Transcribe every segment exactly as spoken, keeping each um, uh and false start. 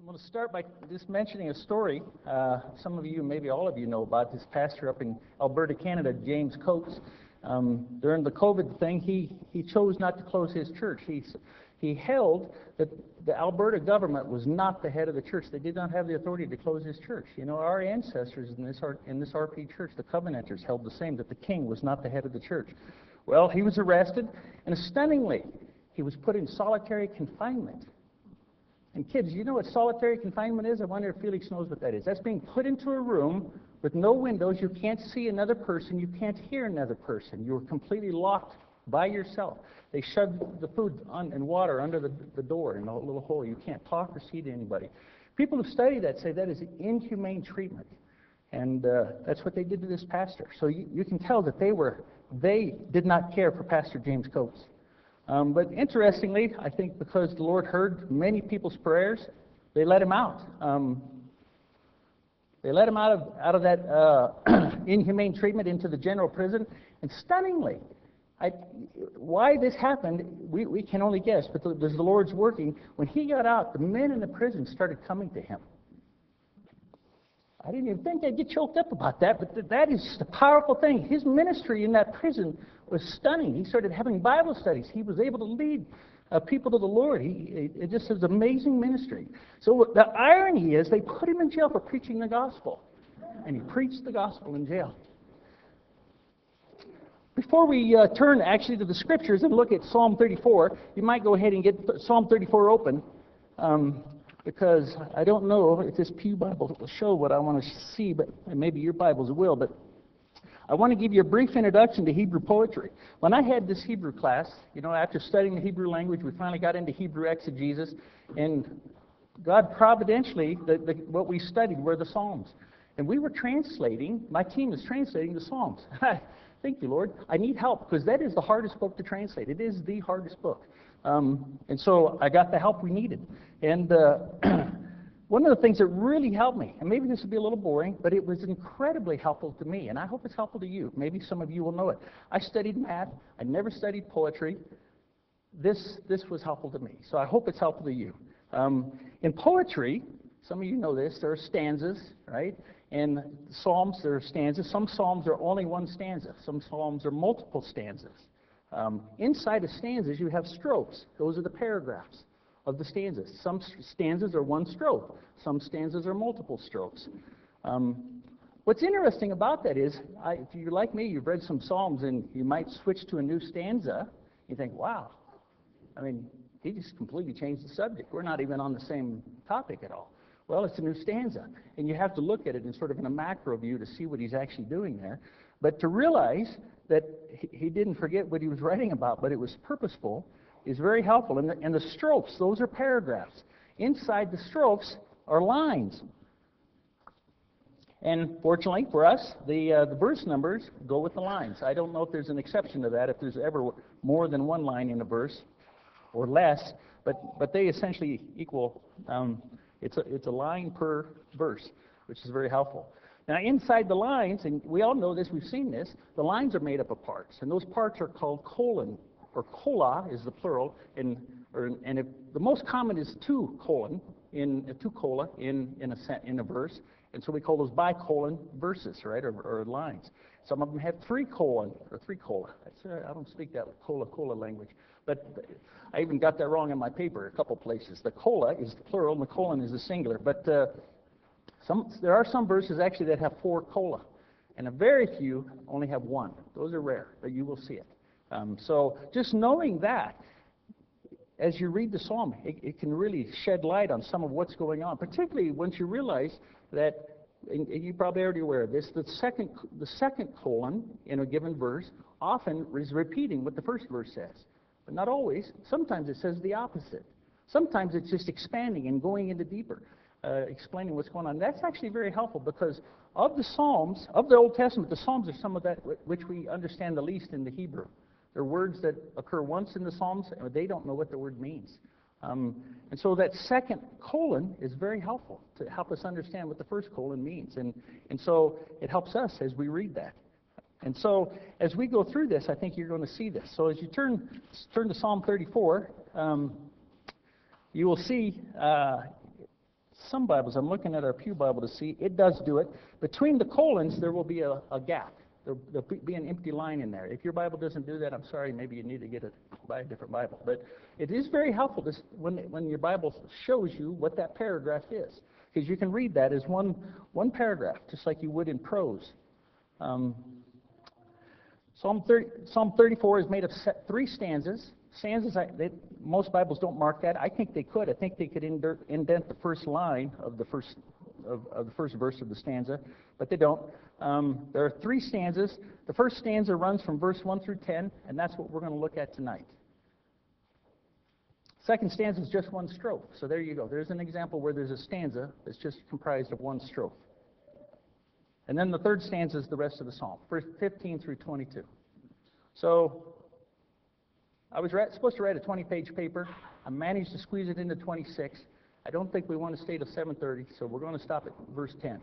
I'm going to start by just mentioning a story. Uh, some of you, maybe all of you, know about this pastor up in Alberta, Canada, James Coates. Um, during the COVID thing, he, he chose not to close his church. He, he held that the Alberta government was not the head of the church. They did not have the authority to close his church. You know, our ancestors in this, in this R P church, the Covenanters, held the same, that the king was not the head of the church. Well, he was arrested, and stunningly, he was put in solitary confinement. And kids, you know what solitary confinement is? I wonder if Felix knows what that is. That's being put into a room with no windows. You can't see another person. You can't hear another person. You're completely locked by yourself. They shoved the food on, and water under the, the door in a little hole. You can't talk or see to anybody. People who study that say that is inhumane treatment. And uh, that's what they did to this pastor. So you, you can tell that they were, they did not care for Pastor James Coates. Um, but interestingly, I think because the Lord heard many people's prayers, they let him out. Um, they let him out of out of that uh, inhumane treatment into the general prison. And stunningly, I, why this happened, we, we can only guess. But the, the Lord's working. When he got out, the men in the prison started coming to him. I didn't even think I'd get choked up about that, but th that is the powerful thing. His ministry in that prison was stunning. He started having Bible studies. He was able to lead uh, people to the Lord. He, it just is amazing ministry. So the irony is they put him in jail for preaching the gospel, and he preached the gospel in jail. Before we uh, turn actually to the scriptures and look at Psalm thirty-four, you might go ahead and get Psalm thirty-four open. Um, Because I don't know if this Pew Bible will show what I want to see, but maybe your Bibles will. But I want to give you a brief introduction to Hebrew poetry. When I had this Hebrew class, you know, after studying the Hebrew language, we finally got into Hebrew exegesis, and God providentially, the, the, what we studied were the Psalms. And we were translating, my team is translating the Psalms. Thank you, Lord. I need help, because that is the hardest book to translate. It is the hardest book. Um, and so I got the help we needed. And uh, one of the things that really helped me, and maybe this will be a little boring, but it was incredibly helpful to me, and I hope it's helpful to you. Maybe some of you will know it. I studied math. I never studied poetry. This, this was helpful to me, so I hope it's helpful to you. Um, in poetry, some of you know this, there are stanzas, right? In Psalms, there are stanzas. Some Psalms are only one stanza. Some Psalms are multiple stanzas. Um, inside of stanzas, you have strophes. Those are the paragraphs of the stanzas. Some stanzas are one strophe. Some stanzas are multiple strophes. Um, what's interesting about that is, I, if you're like me, you've read some Psalms, and you might switch to a new stanza. You think, wow, I mean, he just completely changed the subject. We're not even on the same topic at all. Well, it's a new stanza, and you have to look at it in sort of in a macro view to see what he's actually doing there. But to realize that he didn't forget what he was writing about, but it was purposeful, is very helpful. And the, and the strophes, those are paragraphs. Inside the strophes are lines. And fortunately for us, the, uh, the verse numbers go with the lines. I don't know if there's an exception to that, if there's ever more than one line in a verse, or less, but, but they essentially equal, um, it's, a, it's a line per verse, which is very helpful. Now, inside the lines, and we all know this, we've seen this, the lines are made up of parts, and those parts are called colon, or cola is the plural, and, or, and if, the most common is two colon, in uh, two cola in, in, a set, in a verse, and so we call those bicolon verses, right, or, or lines. Some of them have three colon, or three cola. That's, uh, I don't speak that cola, cola language, but I even got that wrong in my paper a couple places. The cola is the plural, and the colon is the singular, but uh, Some, there are some verses actually that have four cola, and a very few only have one. Those are rare, but you will see it. Um, so just knowing that, as you read the psalm, it, it can really shed light on some of what's going on, particularly once you realize that, and you're probably already aware of this, the second, the second colon in a given verse often is repeating what the first verse says, but not always. Sometimes it says the opposite. Sometimes it's just expanding and going into deeper. Uh, explaining what's going on. That's actually very helpful, because of the Psalms, of the Old Testament, the Psalms are some of that which we understand the least in the Hebrew. There are words that occur once in the Psalms, and they don't know what the word means. Um, and so that second colon is very helpful to help us understand what the first colon means. And, and so it helps us as we read that. And so as we go through this, I think you're going to see this. So as you turn, turn to Psalm thirty-four, um, you will see... Uh, some Bibles, I'm looking at our Pew Bible to see, it does do it. Between the colons, there will be a, a gap. There, there'll be an empty line in there. If your Bible doesn't do that, I'm sorry, maybe you need to get it, buy a different Bible. But it is very helpful to, when, when your Bible shows you what that paragraph is. Because you can read that as one, one paragraph, just like you would in prose. Um, Psalm, thirty, Psalm thirty-four is made of set, three stanzas. Stanzas, I, they, most Bibles don't mark that. I think they could. I think they could indert, indent the first line of the first of, of the first verse of the stanza, but they don't. Um, there are three stanzas. The first stanza runs from verse one through ten, and that's what we're going to look at tonight. Second stanza is just one strophe. So there you go. There's an example where there's a stanza that's just comprised of one strophe. And then the third stanza is the rest of the psalm, verse fifteen through twenty-two. So I was supposed to write a twenty-page paper. I managed to squeeze it into twenty-six. I don't think we want to stay till seven thirty, so we're going to stop at verse ten.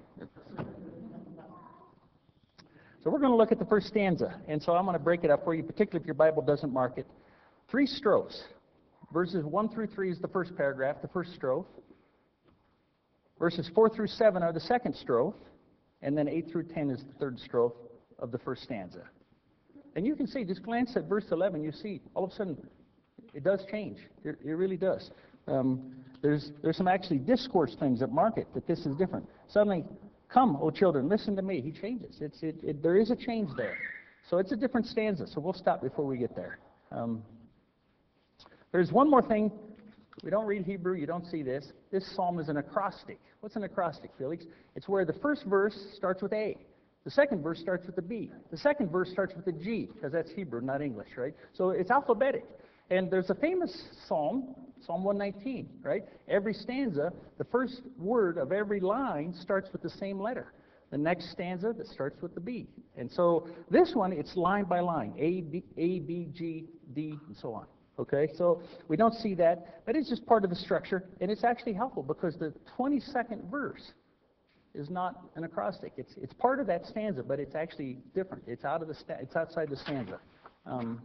So we're going to look at the first stanza, and so I'm going to break it up for you, particularly if your Bible doesn't mark it. Three strophes. Verses one through three is the first paragraph, the first strophe. Verses four through seven are the second strophe, and then eight through ten is the third strophe of the first stanza. And you can see, just glance at verse eleven, you see, all of a sudden, it does change. It, it really does. Um, there's, there's some actually discourse things that mark it, that this is different. Suddenly, come, O children, listen to me. He changes. It's, it, it, there is a change there. So it's a different stanza, so we'll stop before we get there. Um, there's one more thing. We don't read Hebrew, you don't see this. This psalm is an acrostic. What's an acrostic, Felix? It's where the first verse starts with A. The second verse starts with a B. The second verse starts with a G, because that's Hebrew, not English, right? So it's alphabetic. And there's a famous psalm, Psalm one nineteen, right? Every stanza, the first word of every line starts with the same letter. The next stanza, that starts with the B. And so this one, it's line by line, A, B, A, B, G, D, and so on. Okay, so we don't see that, but it's just part of the structure, and it's actually helpful because the twenty-second verse is not an acrostic. It's it's part of that stanza, but it's actually different. It's out of the sta- it's outside the stanza. Um,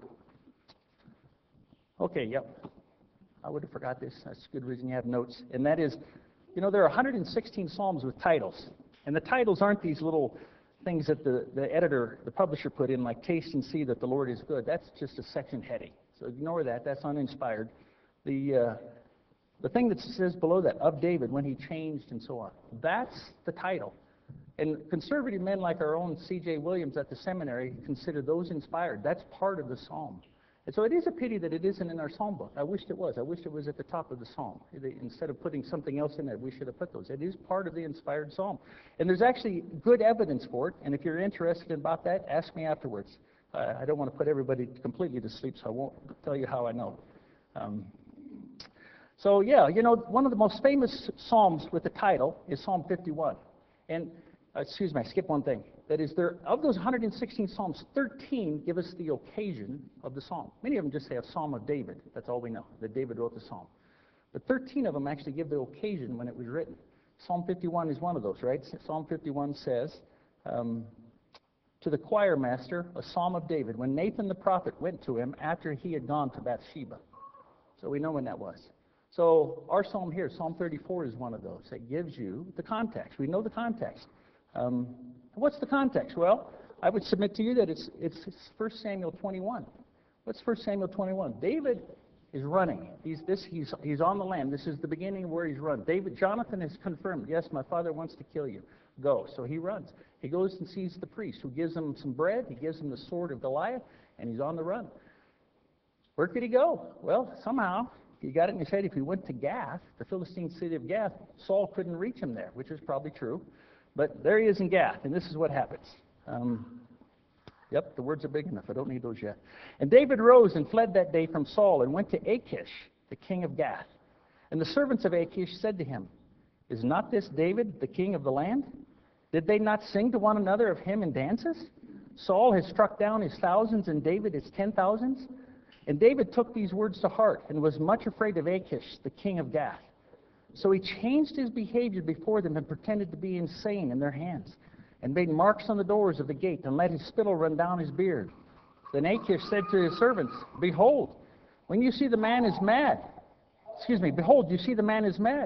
okay, yep. I would have forgot this. That's a good reason you have notes. And that is, you know, there are one hundred sixteen psalms with titles, and the titles aren't these little things that the the editor, the publisher, put in, like "Taste and See that the Lord is good." That's just a section heading. So ignore that. That's uninspired. The uh, the thing that says below that, of David, when he changed and so on, that's the title. And conservative men like our own C J Williams at the seminary consider those inspired. That's part of the psalm. And so it is a pity that it isn't in our psalm book. I wished it was. I wished it was at the top of the psalm. Instead of putting something else in there, we should have put those. It is part of the inspired psalm. And there's actually good evidence for it. And if you're interested about that, ask me afterwards. Uh, I don't want to put everybody completely to sleep, so I won't tell you how I know. Um, so, yeah, you know, one of the most famous psalms with the title is Psalm fifty-one. And, uh, excuse me, I skipped one thing. That is, there of those one hundred sixteen psalms, thirteen give us the occasion of the psalm. Many of them just say a psalm of David. That's all we know, that David wrote the psalm. But thirteen of them actually give the occasion when it was written. Psalm fifty-one is one of those, right? Psalm fifty-one says, um, to the choir master, a psalm of David, when Nathan the prophet went to him after he had gone to Bathsheba. So we know when that was. So our psalm here, Psalm thirty-four, is one of those that gives you the context. We know the context. Um, what's the context? Well, I would submit to you that it's, it's First Samuel twenty-one. What's First Samuel twenty-one? David is running. He's, this, he's, he's on the lam. This is the beginning where he's run. David, Jonathan has confirmed, yes, my father wants to kill you. Go. So he runs. He goes and sees the priest, who gives him some bread. He gives him the sword of Goliath, and he's on the run. Where could he go? Well, somehow, he got it in his head, if he went to Gath, the Philistine city of Gath, Saul couldn't reach him there, which is probably true. But there he is in Gath, and this is what happens. Um, yep, the words are big enough. I don't need those yet. And David rose and fled that day from Saul and went to Achish, the king of Gath. And the servants of Achish said to him, is not this David, the king of the land? Did they not sing to one another of him in dances? Saul has struck down his thousands, and David his ten thousands. And David took these words to heart and was much afraid of Achish, the king of Gath. So he changed his behavior before them and pretended to be insane in their hands, and made marks on the doors of the gate, and let his spittle run down his beard. Then Achish said to his servants, behold, when you see the man is mad, excuse me, behold, you see the man is mad.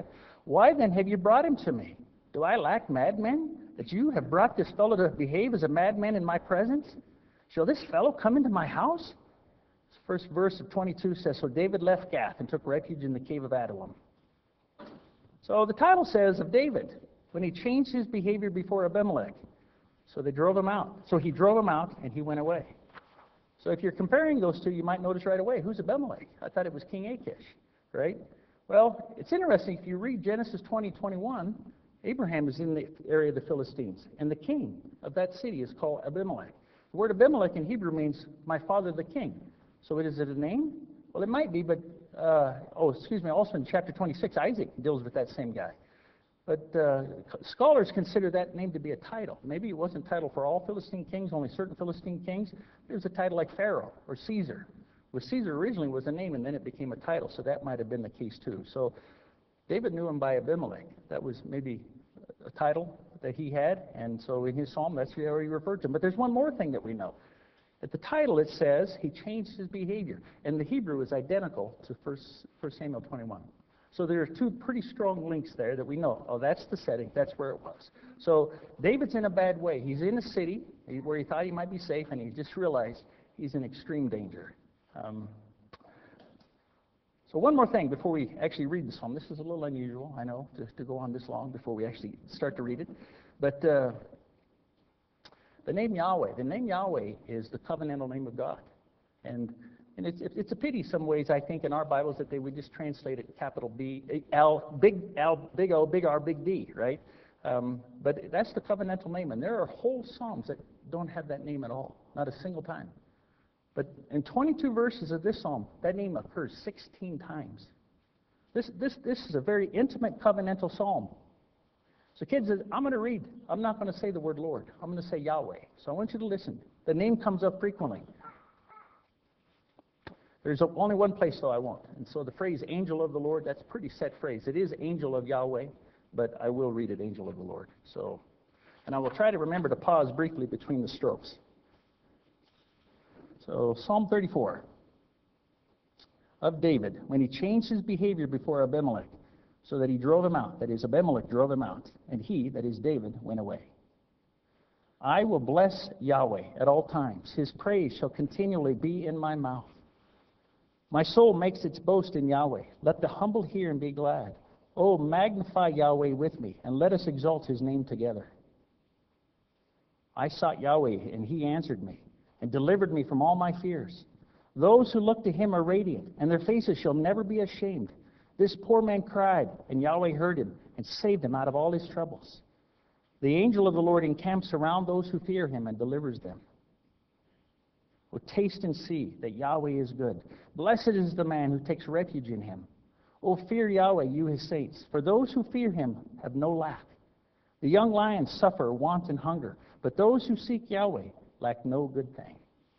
Why then have you brought him to me? Do I lack madmen, that you have brought this fellow to behave as a madman in my presence? Shall this fellow come into my house? This first verse of twenty-two says, so David left Gath and took refuge in the cave of Adullam. So the title says of David, when he changed his behavior before Abimelech, so they drove him out. So he drove him out and he went away. So if you're comparing those two, you might notice right away, who's Abimelech? I thought it was King Achish, right? Well, it's interesting. If you read Genesis twenty, twenty-one, Abraham is in the area of the Philistines, and the king of that city is called Abimelech. The word Abimelech in Hebrew means my father the king. So is it a name? Well, it might be, but, uh, oh, excuse me, also in chapter twenty-six, Isaac deals with that same guy. But uh, scholars consider that name to be a title. Maybe it wasn't a title for all Philistine kings, only certain Philistine kings. It was a title like Pharaoh or Caesar. Well, Caesar originally was a name, and then it became a title, so that might have been the case too. So David knew him by Abimelech. That was maybe a title that he had, and so in his psalm, that's where he referred to him. But there's one more thing that we know. At the title, it says he changed his behavior, and the Hebrew is identical to First Samuel twenty-one. So there are two pretty strong links there that we know. Oh, that's the setting. That's where it was. So David's in a bad way. He's in a city where he thought he might be safe, and he just realized he's in extreme danger. Um, so one more thing before we actually read the psalm. This is a little unusual, I know, to, to go on this long before we actually start to read it. But uh, the name Yahweh, the name Yahweh is the covenantal name of God. And And it's, it's a pity some ways, I think, in our Bibles that they would just translate it capital B, L, big L, big O, big R, big D, right? Um, but that's the covenantal name. And there are whole psalms that don't have that name at all, not a single time. But in twenty-two verses of this psalm, that name occurs sixteen times. This, this, this is a very intimate covenantal psalm. So kids, I'm going to read. I'm not going to say the word Lord. I'm going to say Yahweh. So I want you to listen. The name comes up frequently. There's only one place, though, I won't. And so the phrase angel of the Lord, that's a pretty set phrase. It is angel of Yahweh, but I will read it angel of the Lord. So, and I will try to remember to pause briefly between the strophes. So Psalm thirty-four of David, when he changed his behavior before Abimelech, so that he drove him out, that is, Abimelech drove him out, and he, that is David, went away. I will bless Yahweh at all times. His praise shall continually be in my mouth. My soul makes its boast in Yahweh. Let the humble hear and be glad. Oh, magnify Yahweh with me, and let us exalt his name together. I sought Yahweh, and he answered me, and delivered me from all my fears. Those who look to him are radiant, and their faces shall never be ashamed. This poor man cried, and Yahweh heard him, and saved him out of all his troubles. The angel of the Lord encamps around those who fear him, and delivers them. Oh, taste and see that Yahweh is good. Blessed is the man who takes refuge in him. Oh, fear Yahweh, you his saints, for those who fear him have no lack. The young lions suffer want and hunger, but those who seek Yahweh lack no good thing.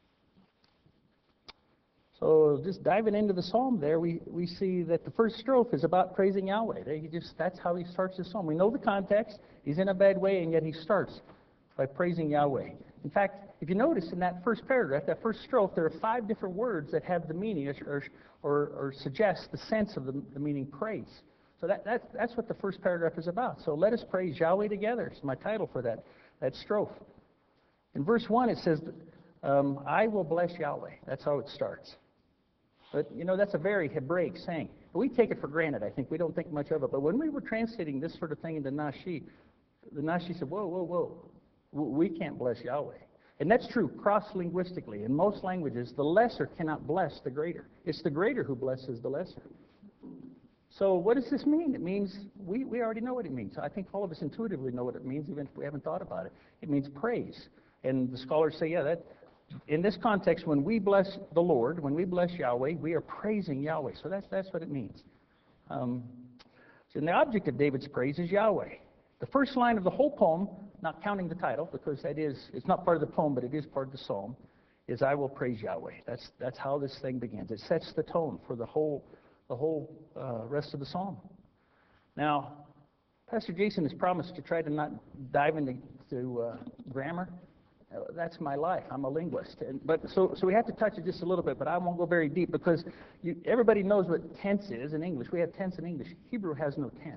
So just diving into the psalm there, we, we see that the first strophe is about praising Yahweh. He just, that's how he starts the psalm. We know the context. He's in a bad way, and yet he starts by praising Yahweh. In fact, if you notice in that first paragraph, that first strophe, there are five different words that have the meaning or, or, or suggest the sense of the, the meaning praise. So that, that, that's what the first paragraph is about. So let us praise Yahweh together. It's my title for that, that strophe. In verse one, it says, um, I will bless Yahweh. That's how it starts. But, you know, that's a very Hebraic saying. We take it for granted, I think. We don't think much of it. But when we were translating this sort of thing into Nashi, the Nashi said, whoa, whoa, whoa. We can't bless Yahweh. And that's true cross-linguistically. In most languages, the lesser cannot bless the greater. It's the greater who blesses the lesser. So what does this mean? It means, we, we already know what it means. I think all of us intuitively know what it means, even if we haven't thought about it. It means praise. And the scholars say, yeah, that in this context, when we bless the Lord, when we bless Yahweh, we are praising Yahweh. So that's, that's what it means. Um, so the object of David's praise is Yahweh. The first line of the whole poem, not counting the title, because that is, it's not part of the poem, but it is part of the psalm, is I will praise Yahweh. That's, that's how this thing begins. It sets the tone for the whole, the whole uh, rest of the psalm. Now, Pastor Jason has promised to try to not dive into to, uh, grammar. Uh, that's my life. I'm a linguist. And, but so, so we have to touch it just a little bit, but I won't go very deep because you, everybody knows what tense is in English. We have tense in English. Hebrew has no tense.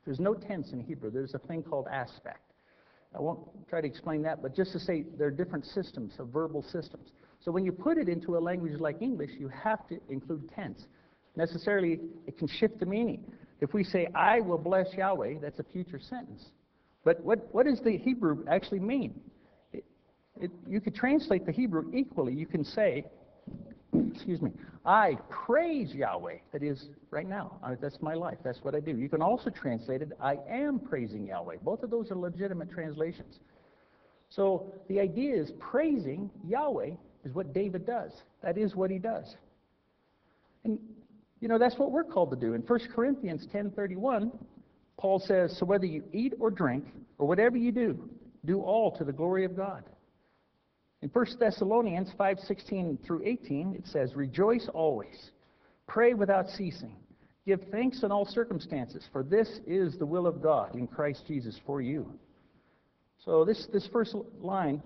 There's no tense in Hebrew. There's a thing called aspect. I won't try to explain that, but just to say there are different systems of verbal systems. So when you put it into a language like English, you have to include tense. Necessarily, it can shift the meaning. If we say, I will bless Yahweh, that's a future sentence. But what, what does the Hebrew actually mean? It, it, you could translate the Hebrew equally. You can say, excuse me, I praise Yahweh. That is, right now. I, that's my life. That's what I do. You can also translate it, I am praising Yahweh. Both of those are legitimate translations. So the idea is praising Yahweh is what David does. That is what he does. And, you know, that's what we're called to do. In First Corinthians ten thirty-one, Paul says, so whether you eat or drink, or whatever you do, do all to the glory of God. In First Thessalonians five sixteen through eighteen, it says, rejoice always, pray without ceasing, give thanks in all circumstances, for this is the will of God in Christ Jesus for you. So this, this first line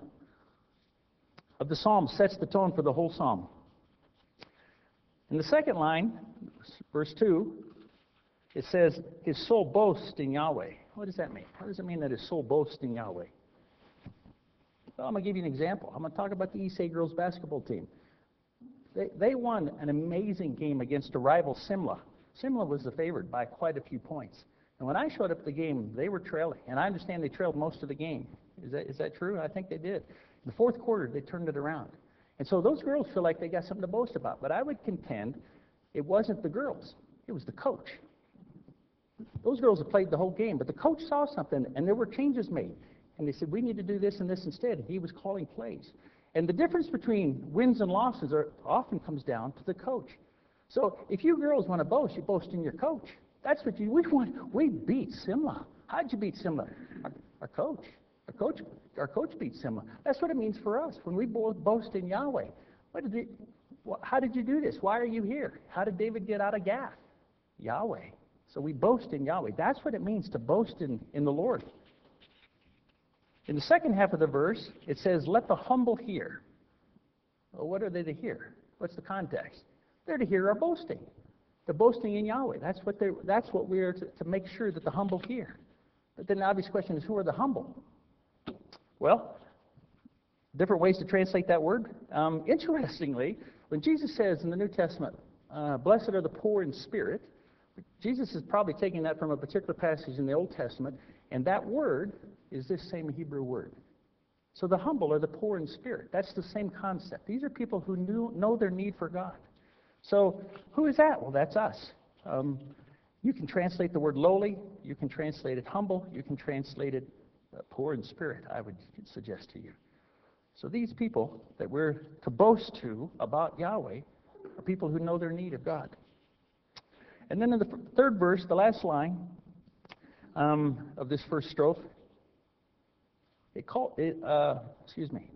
of the psalm sets the tone for the whole psalm. In the second line, verse two, it says, his soul boasts in Yahweh. What does that mean? What does it mean that his soul boasts in Yahweh? Well, I'm going to give you an example. I'm going to talk about the East A girls basketball team. They, they won an amazing game against a rival, Simla. Simla was the favorite by quite a few points. And when I showed up at the game, they were trailing. And I understand they trailed most of the game. Is that, is that true? I think they did. In the fourth quarter, they turned it around. And so those girls feel like they got something to boast about. But I would contend it wasn't the girls. It was the coach. Those girls have played the whole game, but the coach saw something, and there were changes made. And they said, we need to do this and this instead. And he was calling plays. And the difference between wins and losses are, often comes down to the coach. So if you girls want to boast, you boast in your coach. That's what you, we want. We beat Simla. How'd you beat Simla? Our, our coach. Our coach our coach beat Simla. That's what it means for us when we both boast in Yahweh. What did it, how did you do this? Why are you here? How did David get out of Gath? Yahweh. So we boast in Yahweh. That's what it means to boast in, in the Lord. In the second half of the verse, it says, let the humble hear. Well, what are they to hear? What's the context? They're to hear our boasting. The boasting in Yahweh. That's what, they're, that's what we're to, to make sure that the humble hear. But then the obvious question is, who are the humble? Well, different ways to translate that word. Um, interestingly, when Jesus says in the New Testament, uh, blessed are the poor in spirit, Jesus is probably taking that from a particular passage in the Old Testament, and that word is this same Hebrew word. So the humble are the poor in spirit. That's the same concept. These are people who knew, know their need for God. So who is that? Well, that's us. Um, you can translate the word lowly. You can translate it humble. You can translate it uh, poor in spirit, I would suggest to you. So these people that we're to boast to about Yahweh are people who know their need of God. And then in the f- third verse, the last line um, of this first strophe, it called it. Uh, excuse me,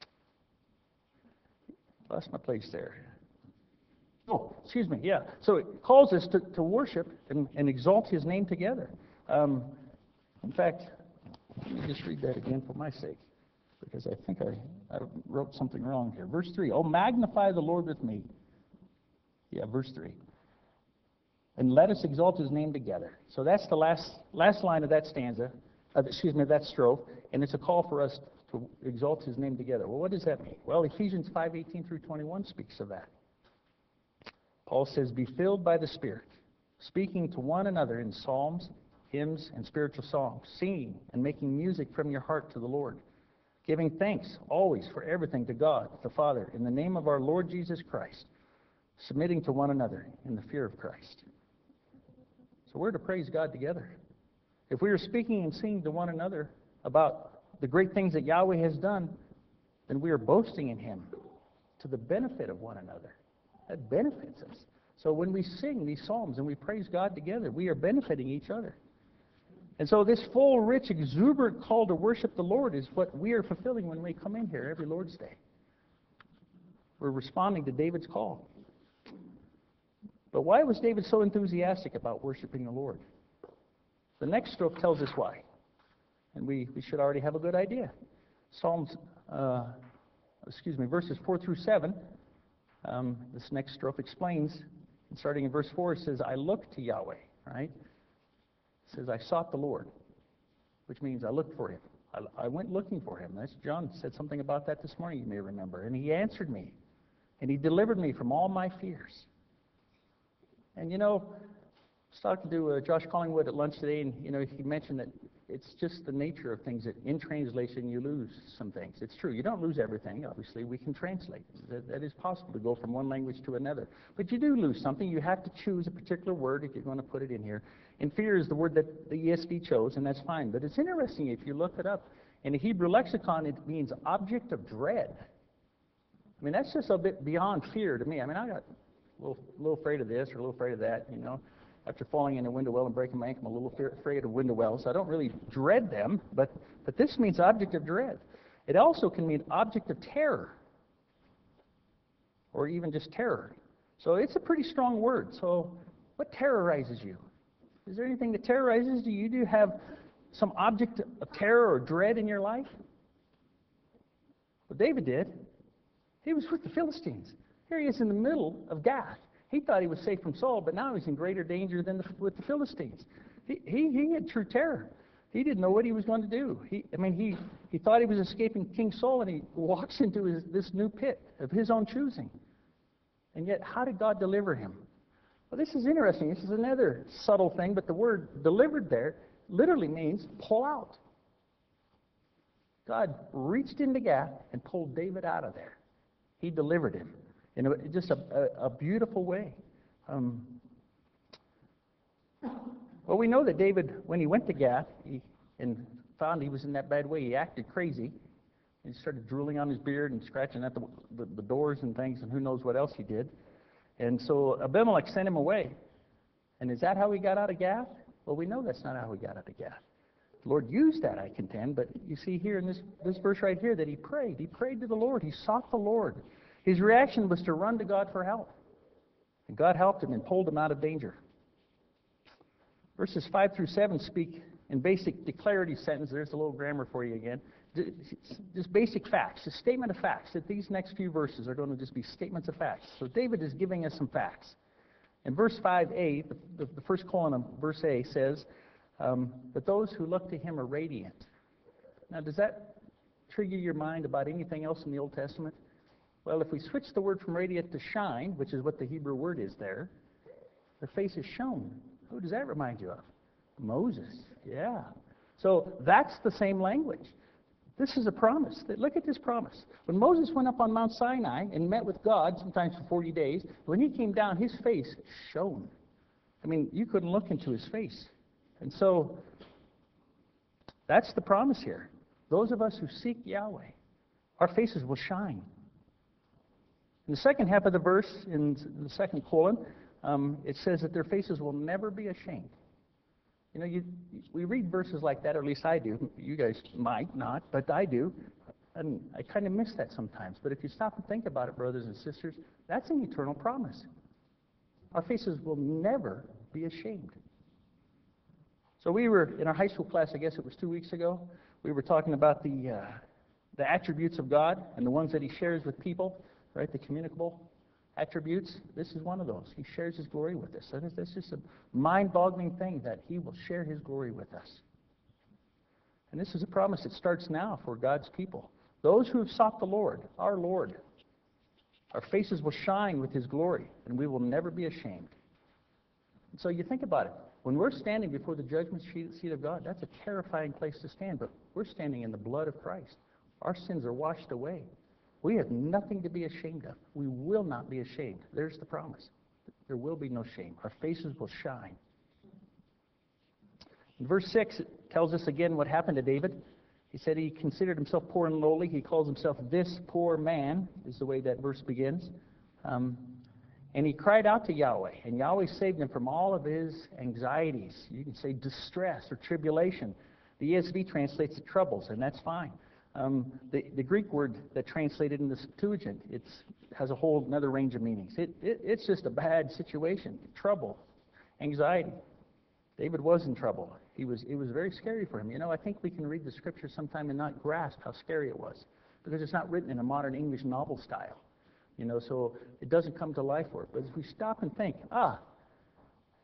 lost my place there. Oh, excuse me. Yeah. So it calls us to, to worship and, and exalt His name together. Um, in fact, let me just read that again for my sake, because I think I, I wrote something wrong here. Verse three. Oh, magnify the Lord with me. Yeah, verse three. And let us exalt His name together. So that's the last last line of that stanza, uh, excuse me, that strophe, and it's a call for us to exalt His name together. Well, what does that mean? Well, Ephesians five eighteen through twenty-one speaks of that. Paul says, be filled by the Spirit, speaking to one another in psalms, hymns, and spiritual songs, singing and making music from your heart to the Lord, giving thanks always for everything to God the Father in the name of our Lord Jesus Christ, submitting to one another in the fear of Christ. So we're to praise God together. If we are speaking and singing to one another about the great things that Yahweh has done, then we are boasting in Him to the benefit of one another. That benefits us. So when we sing these psalms and we praise God together, we are benefiting each other. And so this full, rich, exuberant call to worship the Lord is what we are fulfilling when we come in here every Lord's Day. We're responding to David's call. But why was David so enthusiastic about worshiping the Lord? The next strophe tells us why. And we, we should already have a good idea. Psalms, uh, excuse me, verses four through seven, um, this next strophe explains, and starting in verse four, it says, I look to Yahweh, right? It says, I sought the Lord, which means I looked for him. I, I went looking for him. That's John said something about that this morning, you may remember. And he answered me, and he delivered me from all my fears. And you know, I was talking to uh, Josh Collingwood at lunch today, and you know, he mentioned that it's just the nature of things that in translation you lose some things. It's true. You don't lose everything. Obviously, we can translate. That, that is possible to go from one language to another. But you do lose something. You have to choose a particular word if you're going to put it in here. And fear is the word that the E S V chose, and that's fine. But it's interesting if you look it up. In the Hebrew lexicon, it means object of dread. I mean, that's just a bit beyond fear to me. I mean, I got a little, a little afraid of this or a little afraid of that, you know. After falling in a window well and breaking my ankle, I'm a little fear, afraid of window wells. I don't really dread them, but, but this means object of dread. It also can mean object of terror, or even just terror. So it's a pretty strong word. So what terrorizes you? Is there anything that terrorizes you? Do you have some object of terror or dread in your life? Well, David did. He was with the Philistines. Here he is in the middle of Gath. He thought he was safe from Saul, but now he's in greater danger than the, with the Philistines. He, he, he had true terror. He didn't know what he was going to do. He, I mean, he, he thought he was escaping King Saul, and he walks into his, this new pit of his own choosing. And yet, how did God deliver him? Well, this is interesting. This is another subtle thing, but the word delivered there literally means pull out. God reached into Gath and pulled David out of there. He delivered him in a, just a, a, a beautiful way. Um, well, we know that David, when he went to Gath he, and found he was in that bad way, he acted crazy. He started drooling on his beard and scratching at the, the, the doors and things, and who knows what else he did. And so Abimelech sent him away. And is that how he got out of Gath? Well, we know that's not how he got out of Gath. The Lord used that, I contend, but you see here in this, this verse right here that he prayed. He prayed to the Lord. He sought the Lord. His reaction was to run to God for help. And God helped him and pulled him out of danger. Verses five through seven speak in basic declarative sentence. There's a little grammar for you again. Just basic facts, a statement of facts. That these next few verses are going to just be statements of facts. So David is giving us some facts. In verse five a, the, the, the first column of verse A says, um, but those who look to him are radiant. Now, does that trigger your mind about anything else in the Old Testament? Well, if we switch the word from radiant to shine, which is what the Hebrew word is there, their face is shone. Who does that remind you of? Moses. Yeah. So that's the same language. This is a promise. Look at this promise. When Moses went up on Mount Sinai and met with God, sometimes for forty days, when he came down, his face shone. I mean, you couldn't look into his face. And so that's the promise here. Those of us who seek Yahweh, our faces will shine. In the second half of the verse, in the second colon, um, it says that their faces will never be ashamed. You know, you, we read verses like that, or at least I do. You guys might not, but I do. And I kind of miss that sometimes. But if you stop and think about it, brothers and sisters, that's an eternal promise. Our faces will never be ashamed. So we were, in our high school class, I guess it was two weeks ago, we were talking about the, uh, the attributes of God and the ones that he shares with people, right, the communicable attributes. This is one of those. He shares his glory with us. That is, that's just a mind-boggling thing that he will share his glory with us. And this is a promise that starts now for God's people. Those who have sought the Lord, our Lord, our faces will shine with his glory, and we will never be ashamed. And so you think about it. When we're standing before the judgment seat of God, that's a terrifying place to stand, but we're standing in the blood of Christ. Our sins are washed away. We have nothing to be ashamed of. We will not be ashamed. There's the promise. There will be no shame. Our faces will shine. In verse six, it tells us again what happened to David. He said he considered himself poor and lowly. He calls himself this poor man, is the way that verse begins. Um, and he cried out to Yahweh, and Yahweh saved him from all of his anxieties. You can say distress or tribulation. The E S V translates it troubles, and that's fine. Um, the, the Greek word that translated in the Septuagint, it has a whole another range of meanings. It, it, it's just a bad situation, trouble, anxiety. David was in trouble. He was, it was very scary for him. You know, I think we can read the scripture sometime and not grasp how scary it was, because it's not written in a modern English novel style. You know, so it doesn't come to life for it. But if we stop and think, ah,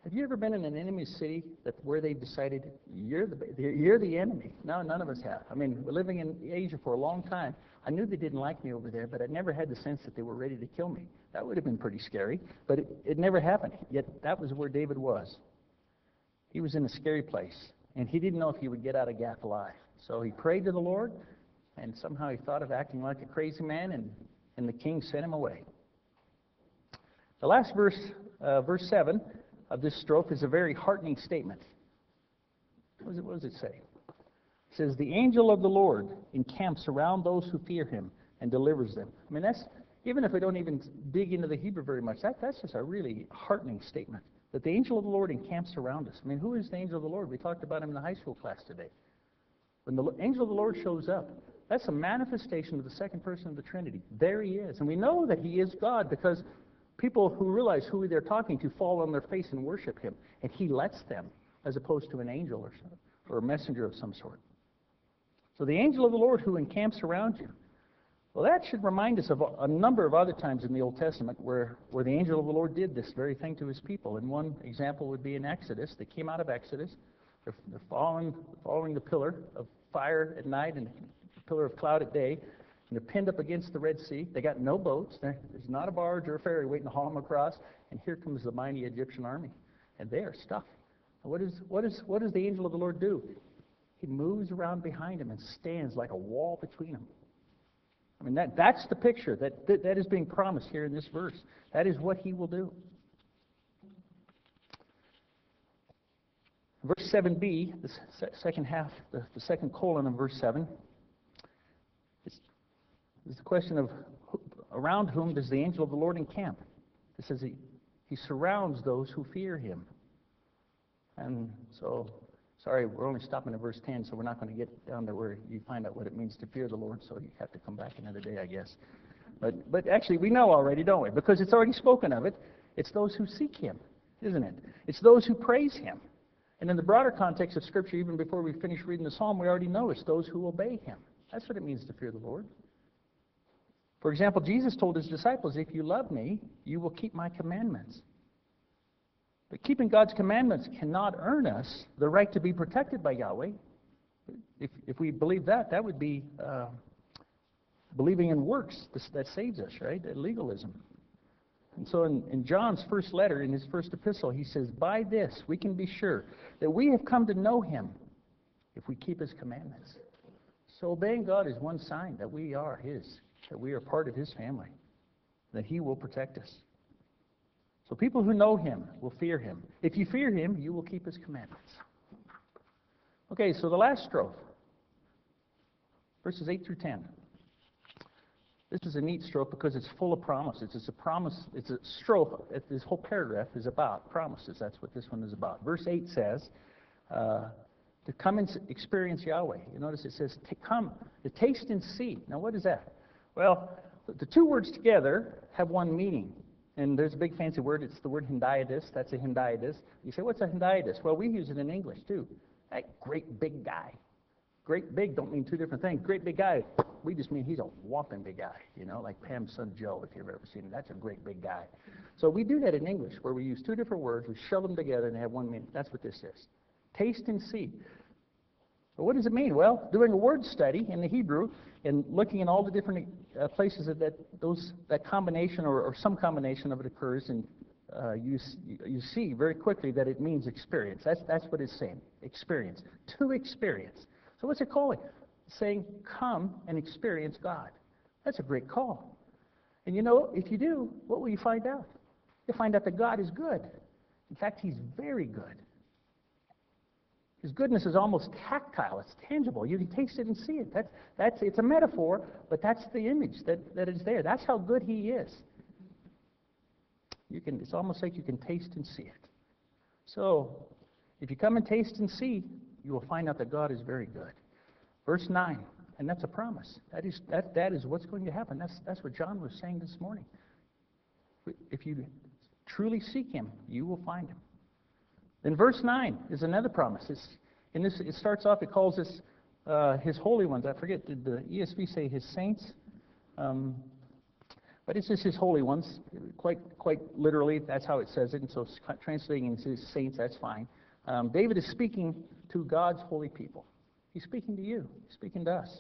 Have you ever been in an enemy city that where they decided you're the you're the enemy? No, none of us have. I mean, we're living in Asia for a long time. I knew they didn't like me over there, but I never had the sense that they were ready to kill me. That would have been pretty scary, but it, it never happened. Yet that was where David was. He was in a scary place, and he didn't know if he would get out of Gath alive. So he prayed to the Lord, and somehow he thought of acting like a crazy man, and, and the king sent him away. The last verse, uh, verse seven of this strophe, is a very heartening statement. What does it, what does it say? It says, "The angel of the Lord encamps around those who fear him and delivers them." I mean, that's, even if we don't even dig into the Hebrew very much, that, that's just a really heartening statement, that the angel of the Lord encamps around us. I mean, who is the angel of the Lord? We talked about him in the high school class today. When the angel of the Lord shows up, that's a manifestation of the second person of the Trinity. There he is. And we know that he is God because people who realize who they're talking to fall on their face and worship him. And he lets them, as opposed to an angel or, or a messenger of some sort. So the angel of the Lord who encamps around you. Well, that should remind us of a, a number of other times in the Old Testament where, where the angel of the Lord did this very thing to his people. And one example would be in Exodus. They came out of Exodus. They're, they're following, following the pillar of fire at night and the pillar of cloud at day. And they're pinned up against the Red Sea. They got no boats. There, there's not a barge or a ferry waiting to haul them across. And here comes the mighty Egyptian army. And they are stuck. And what, is, what, is, what does the angel of the Lord do? He moves around behind him and stands like a wall between them. I mean, that, that's the picture that, that, that is being promised here in this verse. That is what he will do. Verse seven b, the second half, the, the second colon of verse seven, is, is the question of who, around whom does the angel of the Lord encamp? It says he, he surrounds those who fear him. And so, sorry, we're only stopping at verse ten, so we're not going to get down to where you find out what it means to fear the Lord, so you have to come back another day, I guess. But, but actually, we know already, don't we? Because it's already spoken of it. It's those who seek him, isn't it? It's those who praise him. And in the broader context of Scripture, even before we finish reading the psalm, we already know it's those who obey him. That's what it means to fear the Lord. For example, Jesus told his disciples, "If you love me, you will keep my commandments." But keeping God's commandments cannot earn us the right to be protected by Yahweh. If, if we believe that, that would be uh, believing in works that saves us, right? Legalism. And so in, in John's first letter, in his first epistle, he says, "By this we can be sure that we have come to know him if we keep his commandments." So obeying God is one sign that we are his, that we are part of his family, that he will protect us. So people who know him will fear him. If you fear him, you will keep his commandments. Okay, so the last strophe, verses eight through ten. This is a neat strophe because it's full of promises. It's a promise. It's a strophe. This whole paragraph is about promises. That's what this one is about. Verse eight says, uh, to come and experience Yahweh. You notice it says, to come, to taste and see. Now, what is that? Well, the two words together have one meaning. And there's a big fancy word. It's the word hendiadys. That's a hendiadys. You say, what's a hendiadys? Well, we use it in English, too. That great big guy. Great big don't mean two different things. Great big guy, we just mean he's a whopping big guy, you know, like Pam's son Joe, if you've ever seen him. That's a great big guy. So we do that in English, where we use two different words, we shove them together, and they have one meaning. That's what this is. Taste and see. But what does it mean? Well, doing a word study in the Hebrew and looking in all the different uh, places that, that those that combination or, or some combination of it occurs, and uh, you you see very quickly that it means experience. That's that's what it's saying. Experience. To experience. So what's it calling? It's saying, come and experience God. That's a great call. And you know, if you do, what will you find out? You'll find out that God is good. In fact, he's very good. His goodness is almost tactile. It's tangible. You can taste it and see it. That's, that's, it's a metaphor, but that's the image that, that is there. That's how good he is. You can, it's almost like you can taste and see it. So, if you come and taste and see, you will find out that God is very good. Verse nine, and that's a promise. That is, that, that is what's going to happen. That's, that's what John was saying this morning. If you truly seek him, you will find him. Then verse nine is another promise. It's, in this, it starts off, it calls us uh, his holy ones. I forget, did the E S V say his saints? Um, But it's just his holy ones. Quite quite literally, that's how it says it. And so it's translating into his saints, that's fine. Um, David is speaking to God's holy people. He's speaking to you. He's speaking to us.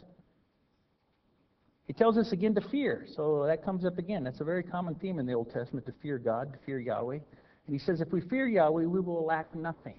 He tells us again to fear. So that comes up again. That's a very common theme in the Old Testament, to fear God, to fear Yahweh. And he says if we fear Yahweh, we will lack nothing.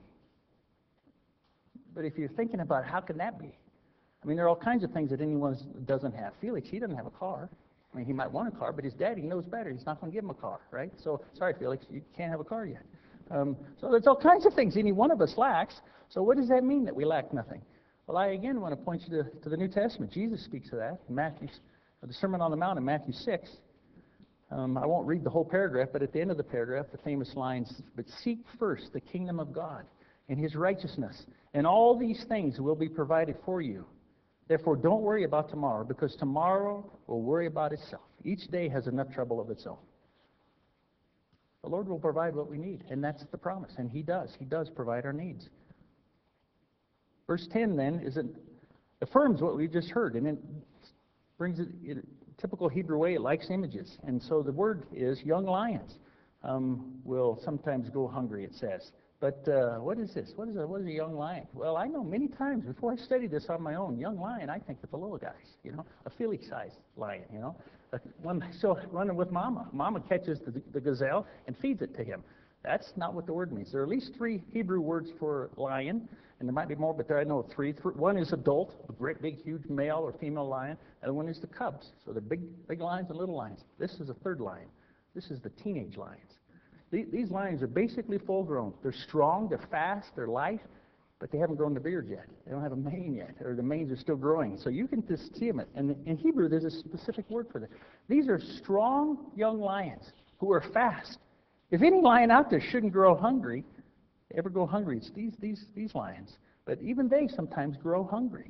But if you're thinking about how can that be? I mean, there are all kinds of things that anyone doesn't have. Felix, he doesn't have a car. I mean, he might want a car, but his daddy knows better. He's not going to give him a car, right? So, sorry, Felix, you can't have a car yet. Um, so there's all kinds of things any one of us lacks. So what does that mean that we lack nothing? Well, I again want to point you to, to the New Testament. Jesus speaks of that in Matthew, the Sermon on the Mount in Matthew six. Um, I won't read the whole paragraph, but at the end of the paragraph, the famous lines, "But seek first the kingdom of God and his righteousness, and all these things will be provided for you. Therefore, don't worry about tomorrow, because tomorrow will worry about itself. Each day has enough trouble of its own." The Lord will provide what we need, and that's the promise, and he does. He does provide our needs. Verse ten, then, is it affirms what we just heard, and it brings it in a typical Hebrew way. It likes images, and so the word is young lions um, will sometimes go hungry, it says. But uh, what is this? What is a what is a young lion? Well, I know many times before I studied this on my own, young lion, I think of the little guys, you know, a Felix-sized lion, you know, a, one still running with mama. Mama catches the, the gazelle and feeds it to him. That's not what the word means. There are at least three Hebrew words for lion, and there might be more, but there I know three. One is adult, a great big huge male or female lion, and one is the cubs. So they're big big lions and little lions. This is a third lion. This is the teenage lions. These lions are basically full-grown. They're strong, they're fast, they're light, but they haven't grown the beard yet. They don't have a mane yet, or the manes are still growing. So you can just see them. And in Hebrew, there's a specific word for this. These are strong young lions who are fast. If any lion out there shouldn't grow hungry, ever go hungry, it's these, these, these lions. But even they sometimes grow hungry.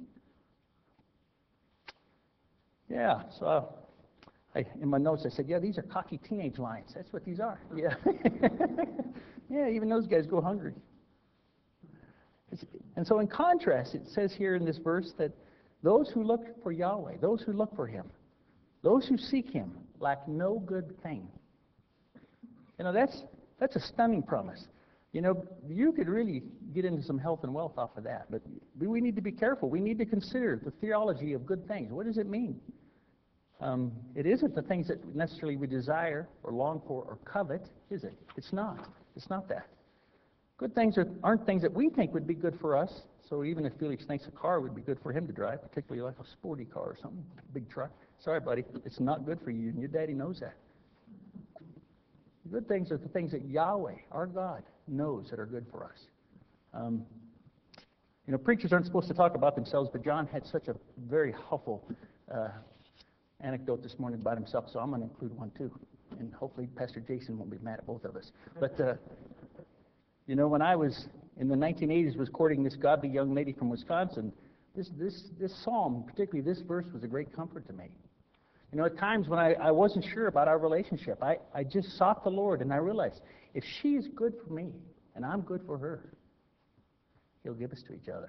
Yeah, so I, in my notes, I said, yeah, these are cocky teenage lions. That's what these are. Yeah, yeah, even those guys go hungry. It's, and so in contrast, it says here in this verse that those who look for Yahweh, those who look for him, those who seek him, lack no good thing. You know, that's, that's a stunning promise. You know, you could really get into some health and wealth off of that, but we need to be careful. We need to consider the theology of good things. What does it mean? Um, it isn't the things that necessarily we desire or long for or covet, is it? It's not. It's not that. Good things are, aren't things that we think would be good for us. So even if Felix thinks a car would be good for him to drive, particularly like a sporty car or something, big truck, sorry, buddy, it's not good for you, and your daddy knows that. Good things are the things that Yahweh, our God, knows that are good for us. Um, you know, preachers aren't supposed to talk about themselves, but John had such a very helpful uh, anecdote this morning about himself, so I'm going to include one too. And hopefully Pastor Jason won't be mad at both of us. But, uh, you know, when I was in the nineteen eighties was courting this godly young lady from Wisconsin, this, this, this psalm, particularly this verse, was a great comfort to me. You know, at times when I, I wasn't sure about our relationship, I, I just sought the Lord, and I realized if she is good for me and I'm good for her, he'll give us to each other.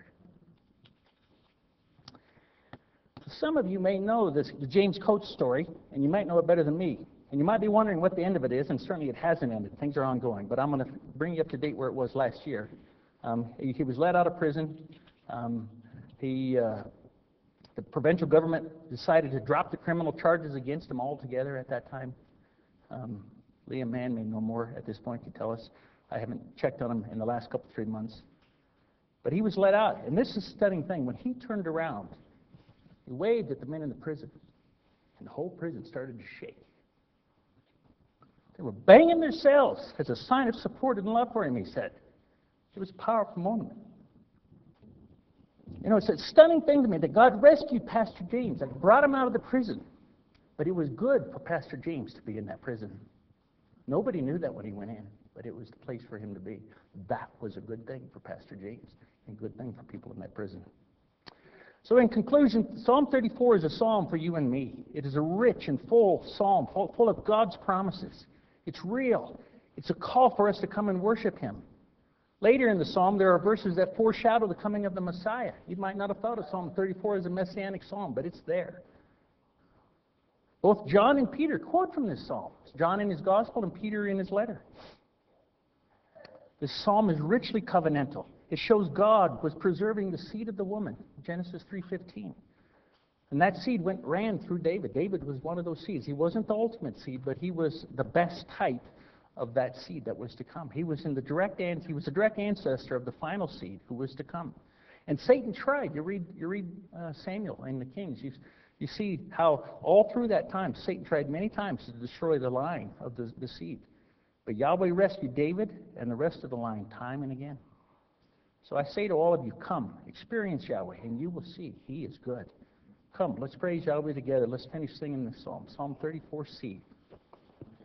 Some of you may know this, the James Coates story, and you might know it better than me. And you might be wondering what the end of it is, and certainly it hasn't ended. Things are ongoing. But I'm going to bring you up to date where it was last year. Um, he, he was let out of prison. Um, he, uh, the provincial government decided to drop the criminal charges against him altogether at that time. Um, Liam Mann may know more at this point to tell us. I haven't checked on him in the last couple, three months. But he was let out. And this is a stunning thing. When he turned around, he waved at the men in the prison, and the whole prison started to shake. They were banging their cells as a sign of support and love for him, he said. It was a powerful moment. You know, it's a stunning thing to me that God rescued Pastor James and brought him out of the prison. But it was good for Pastor James to be in that prison. Nobody knew that when he went in, but it was the place for him to be. That was a good thing for Pastor James and a good thing for people in that prison. So in conclusion, Psalm thirty-four is a psalm for you and me. It is a rich and full psalm, full, full of God's promises. It's real. It's a call for us to come and worship him. Later in the psalm, there are verses that foreshadow the coming of the Messiah. You might not have thought of Psalm thirty-four as a messianic psalm, but it's there. Both John and Peter quote from this psalm. John in his gospel and Peter in his letter. This psalm is richly covenantal. It shows God was preserving the seed of the woman, Genesis three fifteen. And that seed went ran through David. David was one of those seeds. He wasn't the ultimate seed, but he was the best type of that seed that was to come. He was in the direct an- he was the direct ancestor of the final seed who was to come. And Satan tried. You read you read uh, Samuel and the Kings. You, you see how all through that time Satan tried many times to destroy the line of the, the seed. But Yahweh rescued David and the rest of the line time and again. So I say to all of you, come, experience Yahweh, and you will see He is good. Come, let's praise Yahweh together. Let's finish singing this psalm, Psalm thirty-four C.